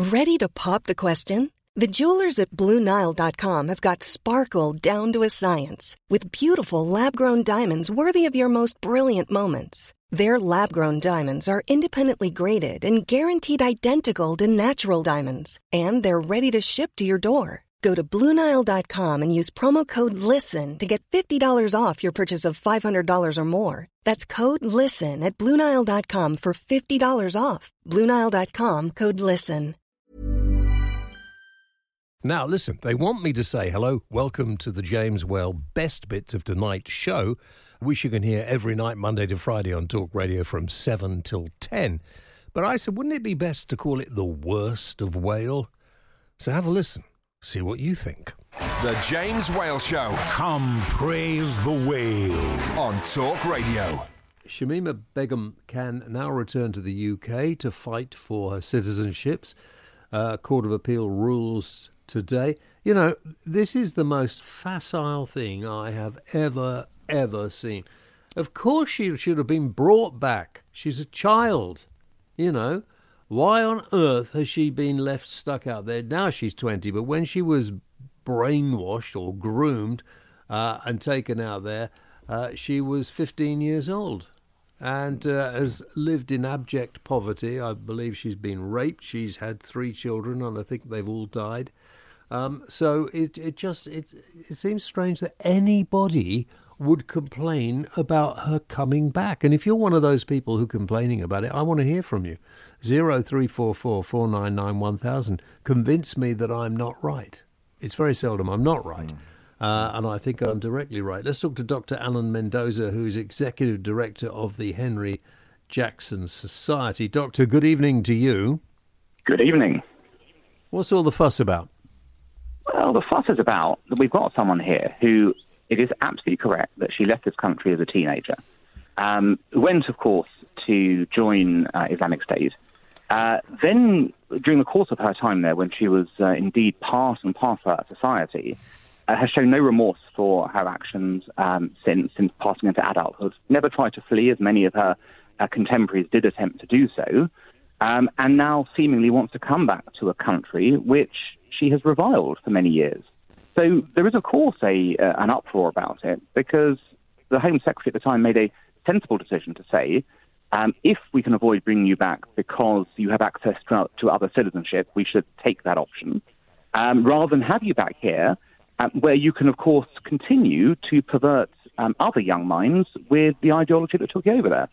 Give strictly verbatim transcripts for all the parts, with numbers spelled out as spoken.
Ready to pop the question? The jewelers at Blue Nile dot com have got sparkle down to a science with beautiful lab-grown diamonds worthy of your most brilliant moments. Their lab-grown diamonds are independently graded and guaranteed identical to natural diamonds, and they're ready to ship to your door. Go to Blue Nile dot com and use promo code LISTEN to get fifty dollars off your purchase of five hundred dollars or more. That's code LISTEN at Blue Nile dot com for fifty dollars off. Blue Nile dot com, code LISTEN. Now, listen, they want me to say hello, welcome to the James Well Best Bits of Tonight's show, which you can hear every night, Monday to Friday on Talk Radio from seven till ten. But I said, wouldn't it be best to call it the worst of Whale? So have a listen. See what you think. The James Whale Show. Come praise the whale. On Talk Radio. Shamima Begum can now return to the U K to fight for her citizenships. Uh, Court of Appeal rules today. You know, this is the most facile thing I have ever, ever seen. Of course she should have been brought back. She's a child, you know. Why on earth has she been left stuck out there? Now she's twenty, but when she was brainwashed or groomed uh, and taken out there, uh, she was fifteen years old and uh, has lived in abject poverty. I believe she's been raped. She's had three children, and I think they've all died. Um, so it it just it it seems strange that anybody would complain about her coming back. And if you're one of those people who are complaining about it, I want to hear from you. Zero three four four four nine nine one thousand. Convince me that I'm not right. It's very seldom I'm not right. Mm. Uh, and I think I'm directly right. Let's talk to Doctor Alan Mendoza, who is Executive Director of the Henry Jackson Society. Doctor, good evening to you. Good evening. What's all the fuss about? Well, the fuss is about that we've got someone here who, it is absolutely correct that she left this country as a teenager. Um, went, of course, to join uh, Islamic State. Uh, then, during the course of her time there, when she was uh, indeed part and parcel of society, uh, has shown no remorse for her actions um, since since passing into adulthood. Never tried to flee, as many of her uh, contemporaries did attempt to do so, um, and now seemingly wants to come back to a country which she has reviled for many years. So there is, of course, a uh, an uproar about it, because the Home Secretary at the time made a sensible decision to say, um, if we can avoid bringing you back because you have access to, to other citizenship, we should take that option, um, rather than have you back here, um, where you can, of course, continue to pervert um, other young minds with the ideology that took you over there.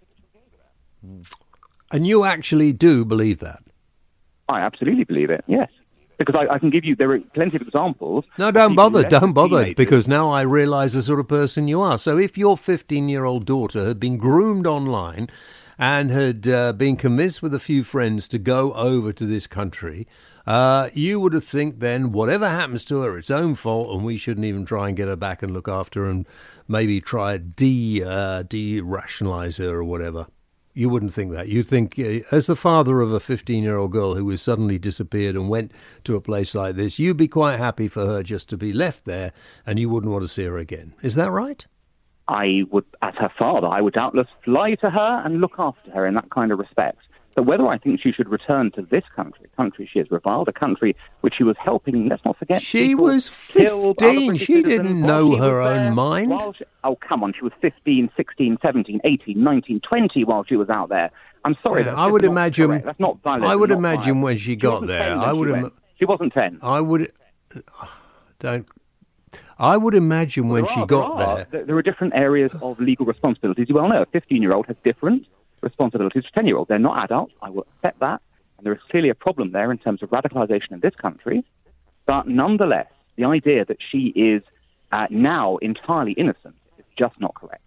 And you actually do believe that? I absolutely believe it, yes. Because I, I can give you, there are plenty of examples. No, don't bother, don't bother, because now I realise the sort of person you are. So if your fifteen-year-old daughter had been groomed online and had uh, been convinced with a few friends to go over to this country, uh, you would have think then whatever happens to her, it's own fault, and we shouldn't even try and get her back and look after her and maybe try de, uh, de-rationalise her or whatever. You wouldn't think that. You think, uh, as the father of a fifteen-year-old girl who was suddenly disappeared and went to a place like this, you'd be quite happy for her just to be left there, and you wouldn't want to see her again. Is that right? I would, as her father, I would doubtless fly to her and look after her in that kind of respect. But whether I think she should return to this country, a country she has reviled, a country which she was helping, let's not forget. She was fifteen. She didn't know her own mind. She, oh, come on. She was fifteen, sixteen, seventeen, eighteen, nineteen, twenty while she was out there. I'm sorry. Yeah, I would imagine. Correct. That's not valid. I would not imagine violent. when she, she got there. I would. She, Im- she wasn't ten. I would. Don't. I would imagine when there she are, got there, there. Are, there are different areas of legal responsibilities. You well know a fifteen-year-old has different responsibilities to ten-year-olds. They're not adults. I will accept that. And there is clearly a problem there in terms of radicalisation in this country. But nonetheless, the idea that she is uh, now entirely innocent is just not correct.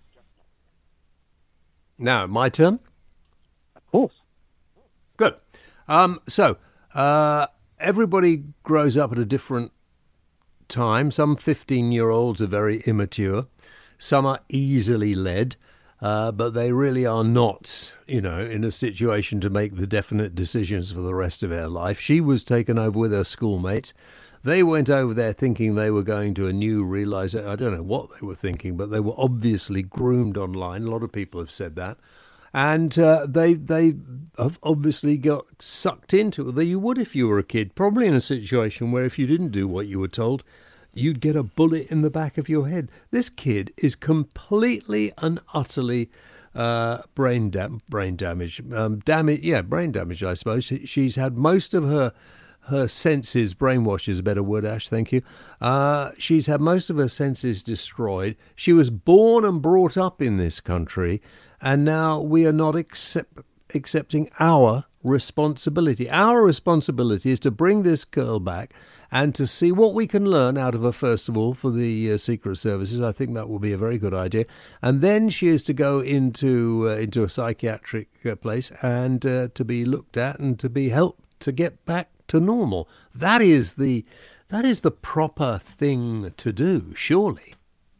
Now, my turn? Of course. Good. Um, so, uh, everybody grows up at a different time. Some fifteen-year-olds are very immature. Some are easily led. Uh, but they really are not, you know, in a situation to make the definite decisions for the rest of their life. She was taken over with her schoolmates. They went over there thinking they were going to a new realisation. I don't know what they were thinking, but they were obviously groomed online. A lot of people have said that. and uh, they they have obviously got sucked into it. You would if you were a kid, probably in a situation where if you didn't do what you were told, you'd get a bullet in the back of your head. This kid is completely and utterly uh, brain dam- brain damage, um, damage, yeah, brain damage. I suppose she's had most of her. Her senses, brainwash is a better word, Ash, thank you. Uh, she's had most of her senses destroyed. She was born and brought up in this country, and now we are not accept, accepting our responsibility. Our responsibility is to bring this girl back and to see what we can learn out of her, first of all, for the uh, Secret Services. I think that will be a very good idea. And then she is to go into, uh, into a psychiatric uh, place and uh, to be looked at and to be helped to get back to normal. That is the that is the proper thing to do, surely.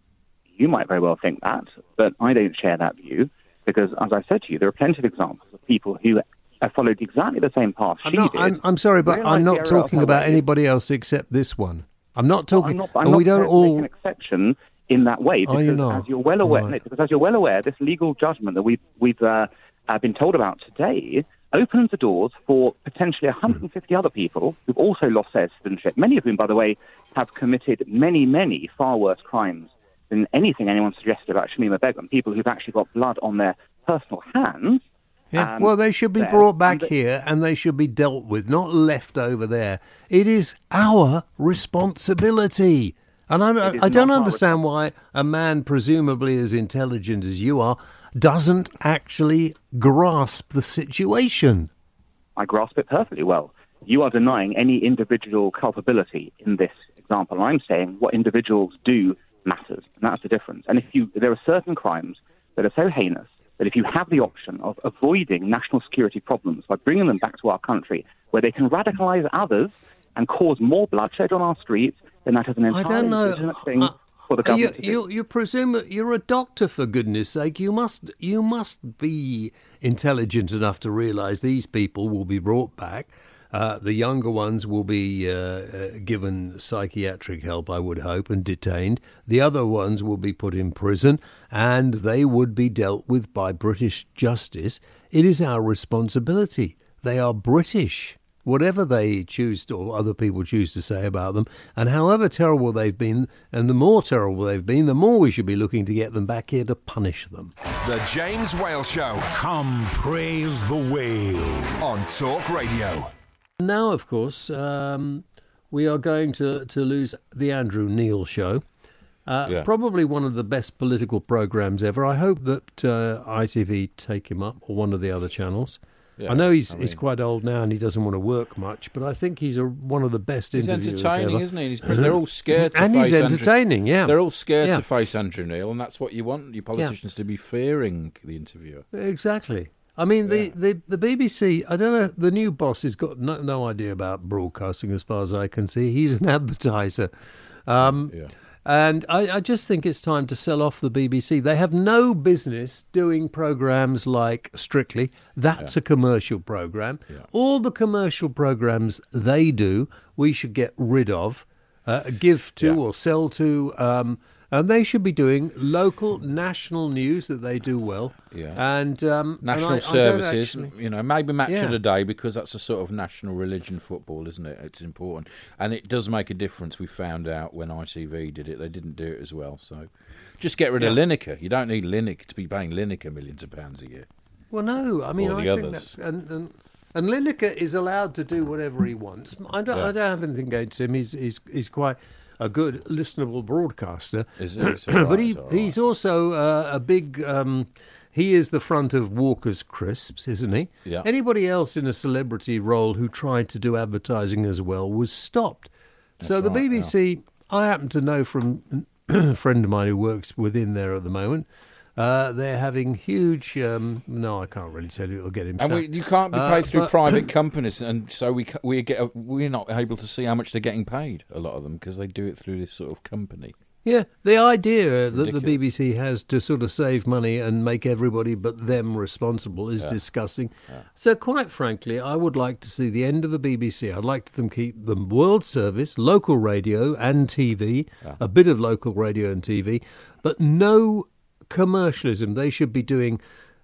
You might very well think that, but I don't share that view because, as I said to you, there are plenty of examples of people who have followed exactly the same path I'm she not, did. I'm, I'm sorry, but I'm not talking about anybody else except this one. I'm not talking. No, I'm not, I'm and not we don't all make an exception in that way because, Are you not? as you're well aware, Right. no, because as you're well aware, this legal judgment that we've we've uh, uh, been told about today opens the doors for potentially one hundred fifty other people who've also lost their citizenship, many of whom, by the way, have committed many, many far worse crimes than anything anyone suggested about Shamima Begum, people who've actually got blood on their personal hands. Yeah, um, well, they should be there. brought back And the- here and they should be dealt with, not left over there. It is our responsibility. And I, It is I don't not our understand why a man presumably as intelligent as you are doesn't actually grasp the situation. I grasp it perfectly well. You are denying any individual culpability in this example. I'm saying what individuals do matters, and that's the difference. And if you, there are certain crimes that are so heinous that if you have the option of avoiding national security problems by bringing them back to our country, where they can radicalise others and cause more bloodshed on our streets, then that is an I entirely don't know. legitimate thing Uh, for the you, government to do. you, you presume you're a doctor, for goodness sake. You must you must be intelligent enough to realise these people will be brought back. Uh, the younger ones will be uh, uh, given psychiatric help, I would hope, and detained. The other ones will be put in prison, and they would be dealt with by British justice. It is our responsibility. They are British. Whatever they choose to, or other people choose to say about them, and however terrible they've been, and the more terrible they've been, the more we should be looking to get them back here to punish them. The James Whale Show Come praise the whale. on Talk Radio. Now, of course, um, we are going to, to lose the Andrew Neil Show. Uh, Yeah. Probably one of the best political programmes ever. I hope that uh, I T V take him up, or one of the other channels. Yeah, I know he's I he's mean- quite old now and he doesn't want to work much, but I think he's a, one of the best He's interviewers entertaining, ever. isn't he? He's, they're all scared to And face he's Andrew- entertaining, yeah. They're all scared Yeah. to face Andrew Neil, and that's what you want your politicians to be fearing the interviewer. Exactly. I mean, the, the, the B B C, I don't know, the new boss has got no, no idea about broadcasting as far as I can see. He's an advertiser. Um, Yeah. And I, I just think it's time to sell off the B B C. They have no business doing programmes like Strictly. That's a commercial programme. Yeah. All the commercial programmes they do, we should get rid of, uh, give to Yeah. or sell to. Um, and they should be doing local, national news that they do well. Yeah. And um, and National I- I don't services, actually- you know, maybe match Yeah. of the day, because that's a sort of national religion, football, isn't it? It's important. And it does make a difference. We found out when I T V did it, they didn't do it as well. So just get rid of Yeah. Lineker. You don't need Lineker to be paying Lineker millions of pounds a year. Well, no, I mean, Or I the think others. that's and and, and Lineker is allowed to do whatever he wants. I don't, Yeah. I don't have anything against him. He's he's he's quite a good, listenable broadcaster. Is he? It's all but right, he it's all he's right. also uh, a big. Um, he is the front of Walker's Crisps, isn't he? Yeah. Anybody else in a celebrity role who tried to do advertising as well was stopped. so the right, B B C, I happen to know from a friend of mine who works within there at the moment. Uh, they're having huge. Um, no, I can't really tell you. It'll get him. And we, sacked. you can't be Uh, paid through but- private companies, and so we ca- we get a, we're not able to see how much they're getting paid. A lot of them, because they do it through this sort of company. Yeah, the idea that the Ridiculous. B B C has to sort of save money and make everybody but them responsible is disgusting. So, quite frankly, I would like to see the end of the B B C. I'd like them keep them world service, local radio and T V, a bit of local radio and T V, but no commercialism. They should be doing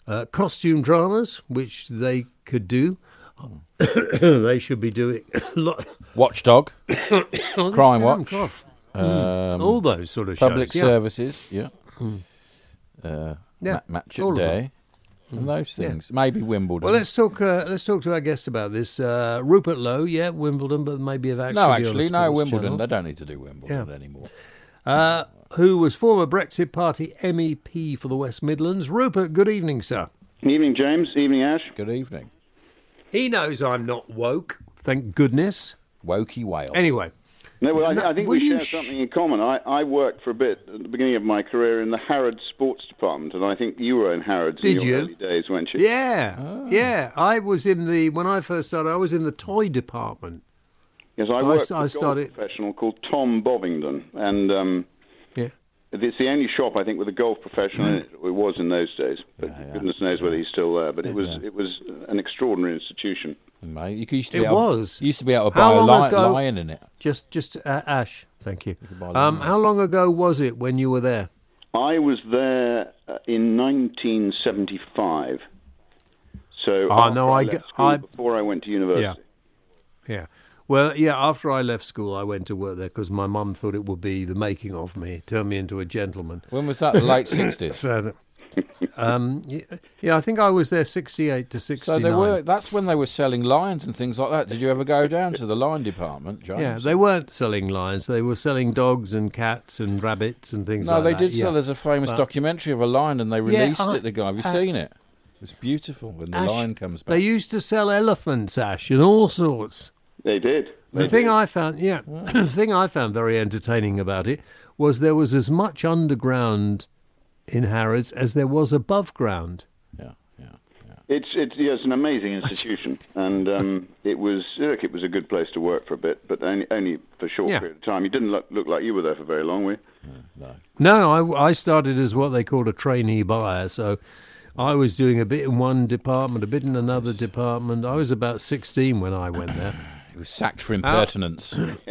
Uh, costume dramas, which they could do. They should be doing a lot. Watchdog, Oh, Crime damn Watch, cough. um, All those sort of public shows. yeah. services, yeah, uh, Yeah, ma- match all at of them. day, and those things. Maybe Wimbledon. Well, let's talk. Uh, let's talk to our guest about this. Uh, Rupert Lowe, yeah, Wimbledon, but maybe have actually no, on a actually, no, sports Wimbledon. channel. They don't need to do Wimbledon Yeah. anymore. Uh, who was former Brexit Party M E P for the West Midlands? Rupert, good evening, sir. Evening, James. Evening, Ash. Good evening, He knows I'm not woke. Thank goodness. Wokey Whale. Anyway, No, well, No, I, I think will we you share sh- something in common. I, I worked for a bit at the beginning of my career in the Harrods Sports Department, and I think you were in Harrods Did in your you? early days, weren't you? yeah, yeah. I was in the when I first started. I was in the toy department. Yes, I I worked s- for I a started- golf professional called Tom Bovingdon, and um, Yeah. it's the only shop I think with a golf professional in it. It was in those days, but Yeah, yeah. goodness knows whether he's still there. But it was Yeah. it was an extraordinary institution. Mate, you used to It be able, was. You used to be able to How buy a long lion, ago- lion in it. Just, just uh, Ash. Thank you. could buy Um, them. how long ago was it when you were there? I was there uh, in nineteen seventy-five. So Ah, after no, I left get- school, I- before I went to university. Yeah. Well, yeah, after I left school, I went to work there because my mum thought it would be the making of me, turn me into a gentleman. When was that? The late sixties. So, um, yeah, yeah, I think I was there sixty-eight to So sixty-nine. they were. That's when they were selling lions and things like that. Did you ever go down to the lion department, James? Yeah, they weren't selling lions. They were selling dogs and cats and rabbits and things No, like they that. did yeah. sell. There's a famous But- documentary of a lion, and they released I- it. The guy, have you I- seen it? It's beautiful when the Ash, lion comes back. They used to sell elephants, Ash, and all sorts. They did. The They thing did. I found, yeah, the thing I found very entertaining about it was there was as much underground in Harrods as there was above ground. yeah, yeah, yeah. It's it's yeah, it's an amazing institution, and um, it was look, it was a good place to work for a bit, but only only for a short Yeah. period of time. You didn't look, look like you were there for very long, were you? No. No, I, I started as what they called a trainee buyer, so I was doing a bit in one department, a bit in another department. I was about sixteen when I went there. He was sacked for impertinence.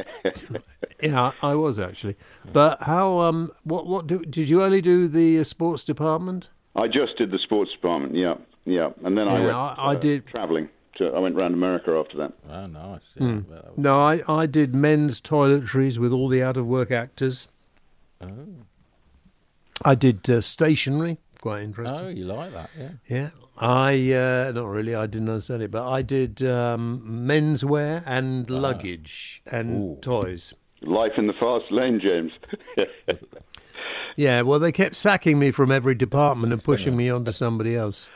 Yeah, I I was actually. But how? Um, what? What? Do, did you only do the uh, sports department? I just did the sports department, yeah, yeah, and then I Yeah, went I- I uh, did- travelling. To, I went round America after that. Oh, nice. Yeah, Hmm. but that was- No, I, I did men's toiletries with all the out of work actors. Oh. I did uh, stationery, quite interesting. Oh, you like that? Yeah. Yeah, I uh, not really. I didn't understand it, but I did um, menswear and luggage and Ooh. toys. Life in the fast lane, James. Yeah, well, they kept sacking me from every department and pushing me on to somebody else.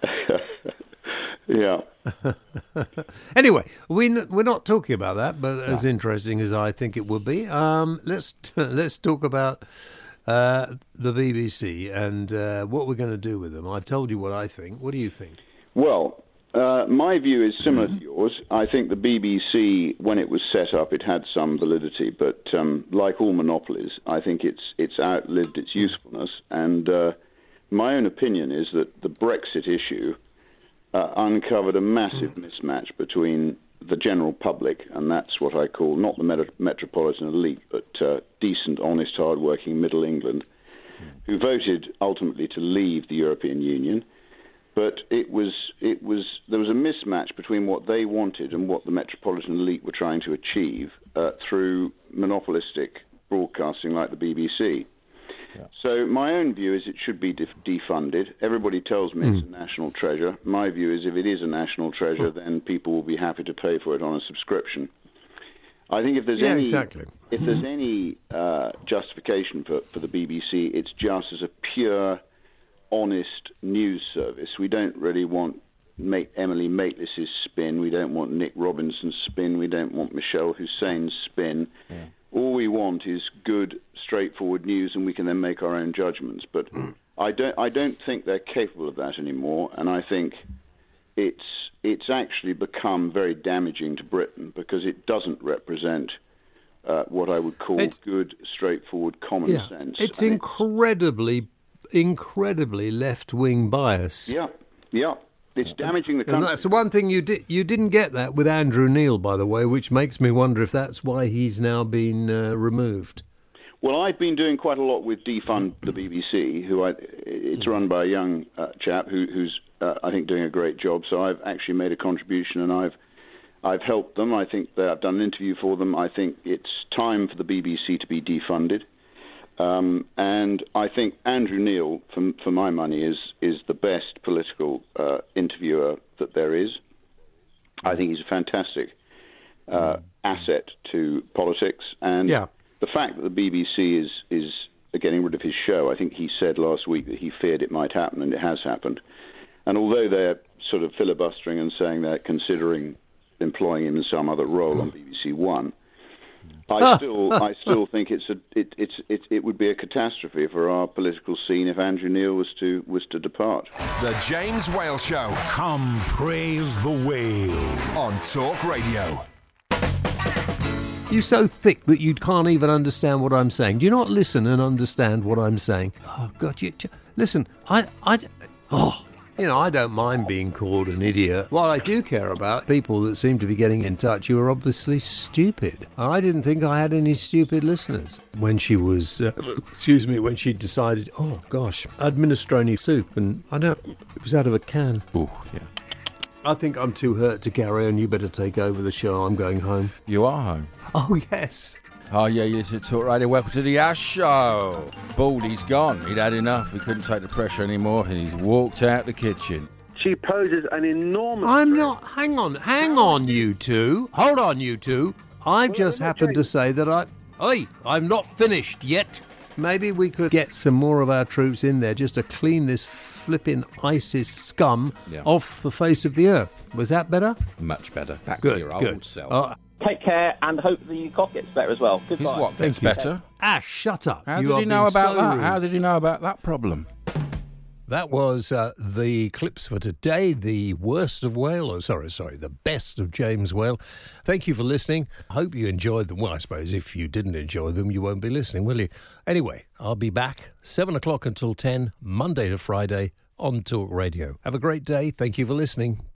yeah. Anyway, we n- we're not talking about that, but as interesting as I think it would be, um, let's t- let's talk about uh, the B B C and uh, what we're going to do with them. I've told you what I think. What do you think? Well, uh, my view is similar to yours. I think the B B C, when it was set up, it had some validity, but um, like all monopolies, I think it's it's outlived its usefulness. And uh, my own opinion is that the Brexit issue uh, uncovered a massive mismatch between the general public, and that's what I call not the met- metropolitan elite, but uh, decent, honest, hard-working Middle England, who voted ultimately to leave the European Union. But it was, it was, there was a mismatch between what they wanted and what the metropolitan elite were trying to achieve uh, through monopolistic broadcasting like the B B C. Yeah. So my own view is it should be def- defunded. Everybody tells me it's a national treasure. My view is if it is a national treasure, then people will be happy to pay for it on a subscription. I think if there's Yeah, any exactly. if there's any uh, justification for, for the B B C, it's just as a pure, honest news service. We don't really want Mate, Emily Maitlis's spin. We don't want Nick Robinson's spin. We don't want Michelle Hussein's spin. Yeah. All we want is good, straightforward news, and we can then make our own judgments. But I don't, I don't think they're capable of that anymore, and I think it's it's actually become very damaging to Britain because it doesn't represent uh, what I would call It's- good, straightforward common Yeah, sense. it's And incredibly, incredibly left-wing bias. yeah, yeah. It's damaging the And country. that's the one thing you did. You didn't get that with Andrew Neil, by the way, which makes me wonder if that's why he's now been uh, removed. Well, I've been doing quite a lot with Defund the B B C, who I, it's run by a young uh, chap who, who's, uh, I think, doing a great job. So I've actually made a contribution, and I've I've helped them. I think that I've done an interview for them. I think it's time for the B B C to be defunded. Um, and I think Andrew Neil, for, for my money, is is the best political uh, interviewer that there is. I think he's a fantastic uh, asset to politics. And Yeah. the fact that the B B C is, is getting rid of his show, I think he said last week that he feared it might happen, and it has happened. And although they're sort of filibustering and saying they're considering employing him in some other role on B B C One, I still, I still think it's a, it, it's, it, it would be a catastrophe for our political scene if Andrew Neil was to was to depart. The James Whale Show Come praise the whale. on Talk Radio. You're so thick that you can't even understand what I'm saying. Do you not listen and understand what I'm saying? Oh, God, you... Listen, I... I oh, you know, I don't mind being called an idiot. What I do care about, people that seem to be getting in touch who are obviously stupid. I didn't think I had any stupid listeners. When she was... Uh, excuse me, when she decided, oh, gosh, I'd minestrone soup, and I don't... It was out of a can. Oh, yeah. I think I'm too hurt to carry on. You better take over the show. I'm going home. You are home. Oh, yes. Oh, yeah, you to Talk Radio. Welcome to the Ash Show. Baldy's gone. He'd had enough. He couldn't take the pressure anymore, and he's walked out the kitchen. She poses an enormous... I'm threat. not... Hang on. Hang on, you two. Hold on, you two. I've just I'm not happened to trying- say that I... Oi, I'm not finished yet. Maybe we could get some more of our troops in there just to clean this flipping ISIS scum Yeah. off the face of the earth. Was that better? Much better. Back Good, to your old good. self. Uh, Take care and hope the cock gets better as well. His Goodbye. what gets better? Ash, shut up. How You did are he know being about so that? rude. How did he know about that problem? That was uh, the clips for today, the worst of Whale, or sorry, sorry, the best of James Whale. Thank you for listening. I hope you enjoyed them. Well, I suppose if you didn't enjoy them, you won't be listening, will you? Anyway, I'll be back seven o'clock until ten, Monday to Friday on Talk Radio. Have a great day. Thank you for listening.